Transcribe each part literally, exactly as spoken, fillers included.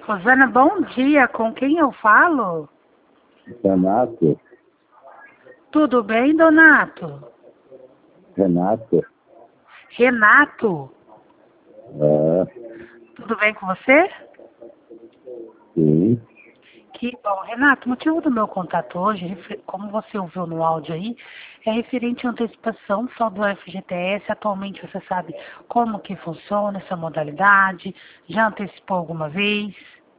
Rosana, bom dia. Com quem eu falo? Renato. Tudo bem, Donato? Renato. Renato? É, Tudo bem com você? sim. Que bom. Renato, o motivo do meu contato hoje, refer- como você ouviu no áudio aí, é referente à antecipação só do F G T S. Atualmente você sabe como que funciona essa modalidade? Já antecipou alguma vez?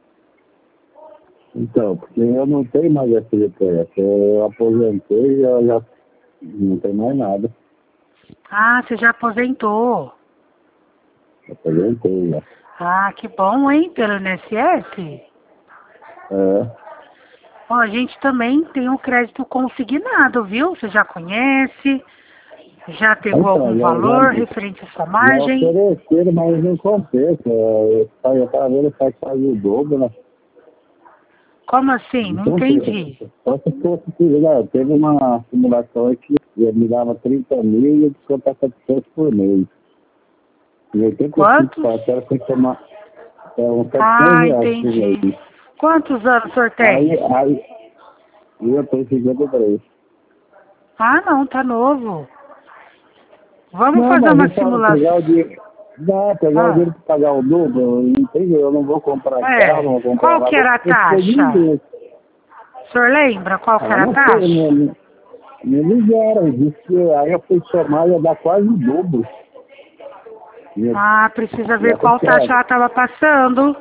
Então, porque eu não tenho mais F G T S. Eu aposentei e eu já não tenho mais nada. Ah, você já aposentou. Aposentei já. Ah, que bom, hein, pelo I N S S? É. Ó, a gente também tem um crédito consignado, viu? Você já conhece? Já pegou Então, algum já, valor já, referente à sua já margem? ofereceram, mas não compensa. Eu eu estava vendo que faz quase o dobro, né? Como assim? Não Não entendi. compensa. Só se fosse, né, teve uma simulação que me dava trinta mil e eu descontar setecentos por mês. Em oitenta e cinco Quantos? parcelas tem que tomar é, uns setecentos Ah, reais por entendi. mês. Quantos anos o senhor Aí, tem? aí, eu tenho cinquenta e três. Ah, não, tá novo. Vamos Não, fazer mas uma eu falo, pegar o simulação. dinheiro. Não, pegar o Ah, dinheiro para pagar o dobro, entendeu? Eu não vou comprar carro, é. não vou comprar Qual que nada, eu era a vou taxa? sobreviver. O senhor lembra qual que Ah, era a não sei, taxa? me, me ligaram, disse que aí eu fui somar ia dar quase o dobro. Ia, Ah, precisa ver ia ter qual que taxa ela estava passando.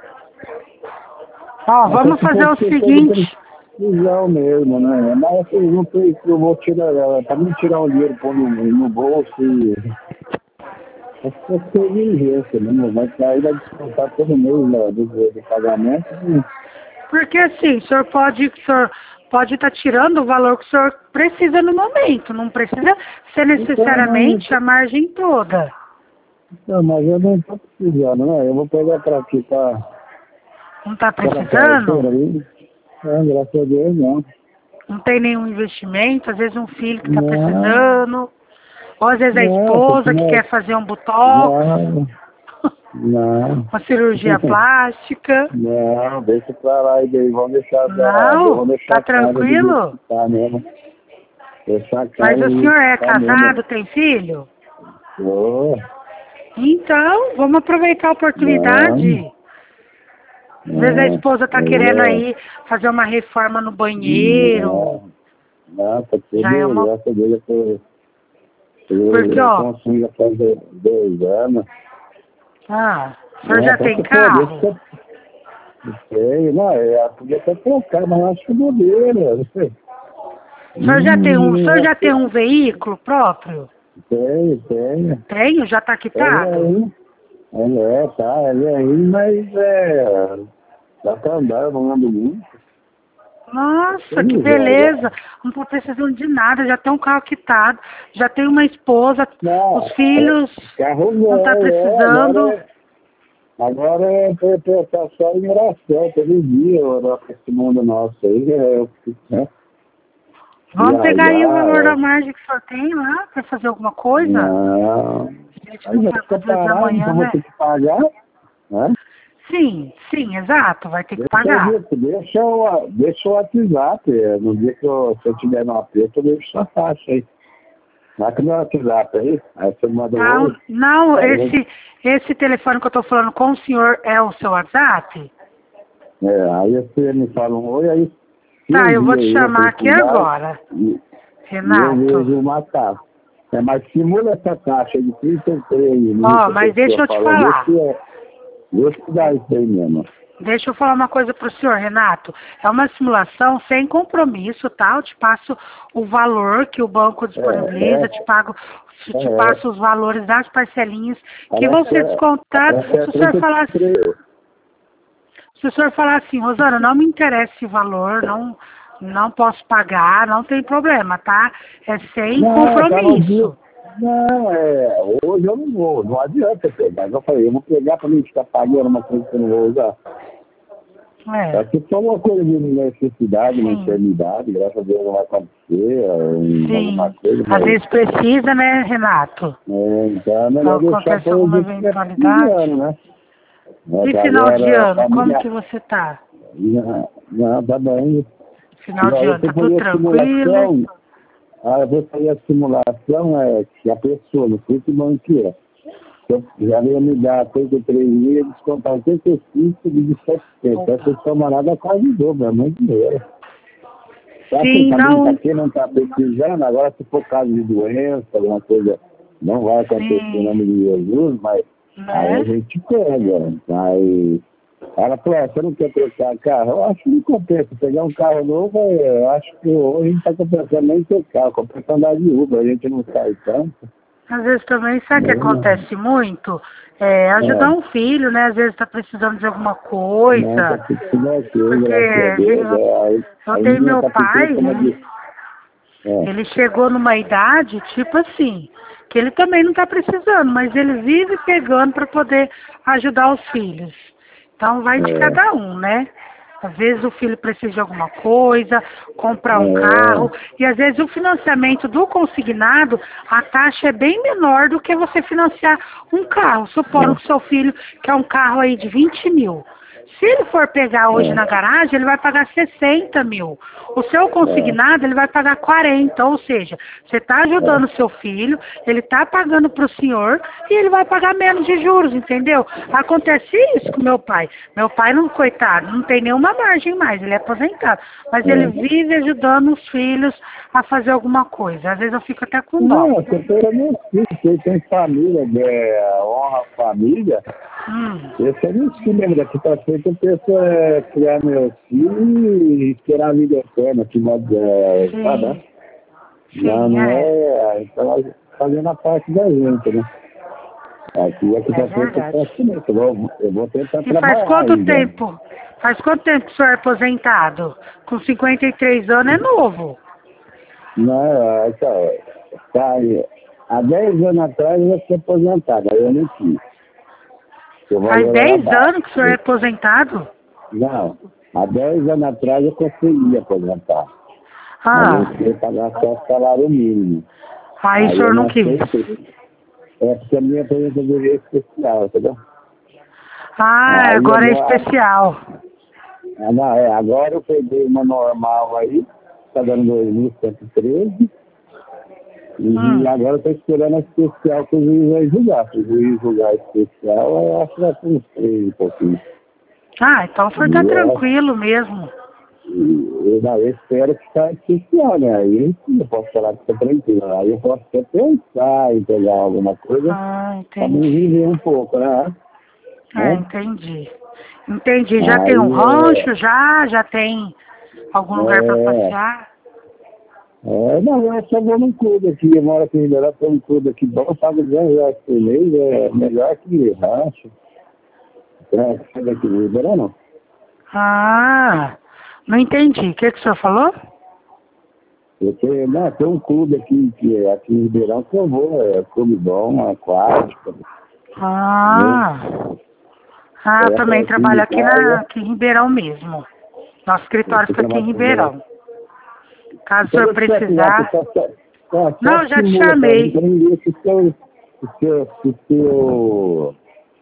Ó, Mas só vamos se fazer for o questão de seguinte. precisão mesmo, né? Mas assim, não sei se eu vou tirar, para mim tirar um dinheiro pôr no, no bolso e acho que vai ser urgência, né? Mas aí vai descontar todo mês né, do, do pagamento. E, Porque assim, o senhor pode, o senhor pode estar tirando o valor que o senhor precisa no momento. Não precisa ser então, mas, necessariamente a margem toda. então, mas eu não estou precisando, né? Eu vou pegar para aqui, para Não está na carteira precisando? aí. É, graças a Deus, não. Não tem nenhum investimento, às vezes um filho que está Não, precisando, ou às vezes a não, porque esposa que não, quer fazer um botox, não, não. uma cirurgia plástica. Não, deixa pra lá e daí vamos deixar, da- Não, vamos deixar tá a casa do jeito tranquilo? que tá mesmo. Deixar a casa Mas o do jeito senhor que é tá mesmo. casado, tem filho? Ô, Então, vamos aproveitar a não, oportunidade. Às vezes a não, esposa tá aí querendo é, aí fazer uma reforma no banheiro. não, não, tá Já é tudo, uma. graças a Deus, eu, eu, Porque, eu ó, consumo já faz dois dois anos. ah, o senhor Não, já até tem que pô, deixa que carro? eu não sei, não, é, podia até trocar, mas eu acho que bobeira, não sei. O senhor já tem um, o senhor Hum, já acho tem que um veículo próprio? tem, tem. Tenho, já tá Ele quitado? aí, ele é, tá, ele é aí, mas é, dá pra andar, eu não ando muito. Nossa, que Ele joga. beleza. Não tô precisando de nada, já tem um carro quitado, já tem uma esposa, os Não, é, filhos carro não tá velho, é, agora precisando. é, agora é pra pra- pra só em oração, todo dia, orar pra esse mundo nosso aí, é, né? Vamos pegar aí o Viajar, valor da é, margem que o senhor tem lá para fazer alguma coisa? não, A gente aí não já sabe fica o dia de parado, amanhã, então vou né? ter que pagar, né? Sim, sim, exato, vai ter que Deixa eu pagar. ver, deixa o, deixa o WhatsApp, é, no dia que eu, se eu tiver no aperto, eu deixo sua taxa aí. Marca meu WhatsApp aí, aí você manda um oi, Não, não, aí eu, esse, esse telefone que eu tô falando com o senhor é o seu WhatsApp? é, aí você me fala um oi, aí se Tá, um eu vou dia te eu chamar aqui precisar, agora. e, e eu Renato, vejo uma taxa. É, mas simula essa taxa de trinta e três mil ó, que a mas deixa pessoa eu te falou, vê falar. se é, vê se dá isso aí mesmo. Deixa eu falar uma coisa para o senhor, Renato. É uma simulação sem compromisso, tá? Eu te passo o valor que o banco É, disponibiliza, te é, pago, te te é, passo os valores das parcelinhas que vão parece, ser é, descontados. parece é Se o senhor falar, trinta e três. se o senhor falar assim, Rosana, não me interessa esse valor, não, não posso pagar, não tem problema, tá? É sem Não, tá no dia. compromisso. Não, é, hoje eu não vou, não adianta pegar. Eu falei, eu vou pegar pra mim ficar pagando uma coisa que eu não vou usar. É, É que só uma coisa de necessidade, uma sim, enfermidade, graças a Deus não vai acontecer, um, alguma sim. coisa, Às mas vezes precisa, né, Renato? é, então é melhor deixar Acontece para o alguma dia que estiver eventualidade. precisando, né? Mas E final de agora, ano, como família... que você tá? Não, não, tá bem. Final de Igual ano, você tá tudo fazer a tranquilo? simulação, ah, eu vou fazer a simulação, é que a pessoa, não sei que banco que é. Eu já ia me dar trinta e três mil e descontar oitenta e cinco de setecentos. Essa camarada quase dobro, é muito dinheiro. Só que Sim, também não. para quem não está pesquisando, agora se for caso de doença, alguma coisa, não vai acontecer em Sim, nome de Jesus, mas aí a né? gente pega. Aí ela falou, ah, você não quer trocar carro? Eu acho que não compensa. Pegar um carro novo, é, eu acho que hoje a gente está compensando nem ter carro, compensa andar de Uber, a gente não sai tanto. Às vezes também, sabe o que Né? acontece muito? É, ajudar É. um filho, né? Às vezes está precisando de alguma Não, tá coisa. tudo ok, Porque graças a Deus. eu, É, aí, eu aí tenho não meu tá pai, pensando como de. É, ele chegou numa idade, tipo assim, que ele também não está precisando, mas ele vive pegando para poder ajudar os filhos. Então vai de é, cada um, né? Às vezes o filho precisa de alguma coisa, comprar um é, carro, e às vezes o financiamento do consignado, a taxa é bem menor do que você financiar um carro. Supondo é, que seu filho quer um carro aí de vinte mil. Se ele for pegar hoje é, na garagem, ele vai pagar sessenta mil. O seu é, consignado, ele vai pagar quarenta. Ou seja, você está ajudando é. o seu filho, ele está pagando para o senhor e ele vai pagar menos de juros, entendeu? Acontece isso com meu pai. Meu pai, não, coitado, não tem nenhuma margem mais, ele é aposentado. Mas ele É. vive ajudando os filhos a fazer alguma coisa. Às vezes eu fico até com dó. Não, você tem meu filho, você tem família, né, honra a família. Hum, Esse é meu filho mesmo, daqui pra frente eu penso é, criar meu filho e esperar a vida eterna, que não é, sabe? Né? sim, Não, sim, não é. é, então fazendo a parte da gente, né? Aqui, aqui É pra frente eu verdade. penso nisso, eu vou, eu vou tentar E faz trabalhar quanto ainda. tempo? Faz quanto tempo que o senhor é aposentado? Com cinquenta e três anos é novo. Não, então, tá aí. Há dez anos atrás eu ia ser aposentado, aí eu não quis, porque o Faz valor era dez baixo. anos que o senhor é aposentado? Não, há dez anos atrás eu consegui aposentar, mas eu Ah, queria pagar só o salário mínimo. aí o Aí eu senhor não não quis. aceitei. É porque a minha aposentadoria é especial, entendeu? Ah, Aí agora é agora, especial. ah, não, é, agora eu peguei uma normal aí, tá dando dois mil cento e treze. E Hum. agora eu estou esperando a especial que o juiz vai julgar. Se o juiz julgar a especial, eu acho que vai ser uns três e pouquinho. Ah, então o senhor tá E eu, acho- tranquilo mesmo. e eu, não, eu espero que saia especial, né? Aí sim, eu posso falar que estou tranquilo. Aí eu posso até pensar em pegar alguma coisa Ah, para me entendi. viver um pouco, né? É, né? entendi. Entendi. Já tem um Aí é, rancho, já? Já tem algum lugar para é, passear? é, não, eu só vou num clube aqui, eu moro aqui em Ribeirão, tem um clube aqui bom, eu pago duzentos reais por mês, é melhor que rancho. É, você é daqui de Ribeirão, não? Ah, não entendi. O que, que o senhor falou? Eu tenho, não, tem um clube aqui, que é aqui em Ribeirão que eu vou, é clube bom, aquático, né? Ah, ah, eu É também pertinho trabalho de aqui, na, casa, aqui em Ribeirão mesmo. Nosso escritório você fica aqui em trabalha com Ribeirão. Ribeirão. Caso o Então senhor eu te peço já, você precisar. só, só, só, Não, só eu já te simula pra mim, pra chamei. mim ver se o seu, se o seu, se o seu,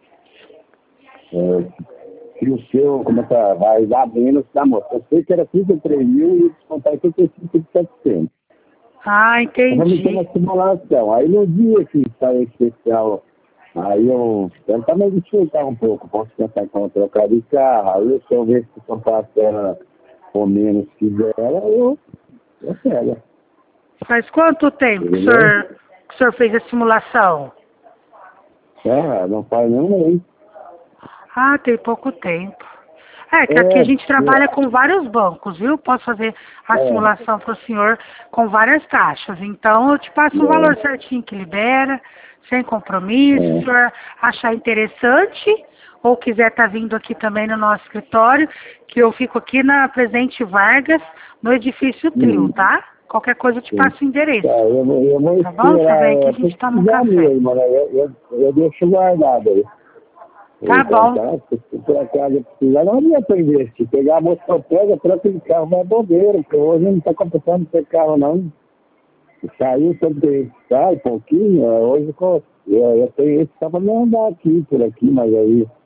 é, se o seu, como é que é, vai dar menos da moça. Eu sei que era trinta e três mil e descontar oitenta e cinco de setecentos. Ah, Eu vou meter uma entendi. simulação. Aí no dia que sai especial, aí eu quero também desfrutar um pouco. Posso pensar em trocar de carro. Aí se eu ver se eu passo ela ou menos quiser, eu, eu pego. Faz quanto tempo que o Entendeu? senhor, que o senhor fez a simulação? É, não faz nenhum mês. Ah, tem pouco tempo. É, que aqui a É, gente porque, trabalha com vários bancos, viu? Posso fazer a é, simulação para o senhor com várias taxas. Então, eu te passo o valor certinho que libera, sem compromisso. Se o é, senhor achar interessante ou quiser estar vindo aqui também no nosso escritório, que eu fico aqui na Presidente Vargas, no edifício Trio, hum, tá? Qualquer coisa eu te sim. passo o endereço. Tá, eu, vou- eu vou Tá bom? Você esperar, vem aqui e é, a gente toma um pesquisar café. mesmo, né? Eu, eu, eu deixo guardado aí. Tá Então, bom. tá, se por acaso eu precisar, não adianta investir. Se pegar a moça pega, troca de carro, vai bobeira, porque hoje não está compensando ter carro, não. Saiu tanto sai pouquinho, é, hoje eu, eu tenho esse só para me andar aqui, por aqui, mas aí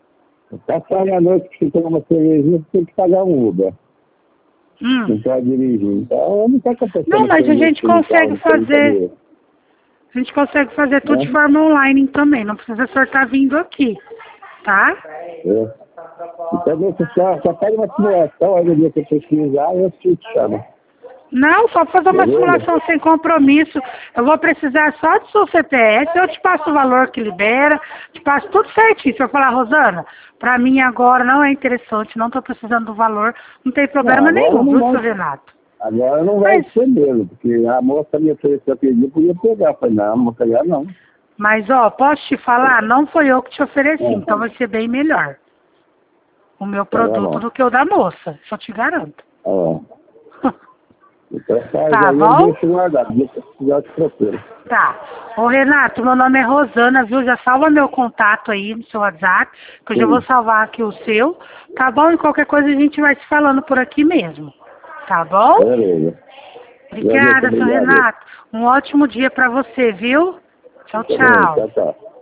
Passar a noite que você toma uma cervejinha, você tem que pagar um Uber. Hum. Não pode dirigir. Então, não está acontecendo. Não, mas a gente consegue fazer. A gente consegue fazer tudo de forma online também. Não precisa o senhor estar vindo aqui. Tá? É. Então, você só, só pede uma simulação, aí no dia que eu pesquisar, eu te chamo. Não, só fazer uma simulação sem compromisso. Eu vou precisar só do seu C P S, eu te passo o valor que libera, te passo tudo certinho. Se eu falar, Rosana, pra mim agora não é interessante, não tô precisando do valor, não tem problema não, nenhum, viu, vai, seu Renato? Agora não vai Mas, ser mesmo, porque a moça me ofereceu a pedir, podia pegar. Falei, não, não vou pegar não. mas, ó, posso te falar? Não foi eu que te ofereci, É. então vai ser bem melhor o meu Tá produto bom. do que o da moça, só te garanto. Ó. Então faz Tá aí, bom? eu deixo guardado, deixa eu precisar de procura. Tá. Ô, Renato, meu nome é Rosana, viu? Já salva meu contato aí no seu WhatsApp, que eu já Sim. vou salvar aqui o seu. Tá bom? E qualquer coisa a gente vai se falando por aqui mesmo. Tá bom? Beleza. Obrigada, seu Obrigado. Renato. Um ótimo dia pra você, viu? Tchau, Também, tchau. tchau, tchau.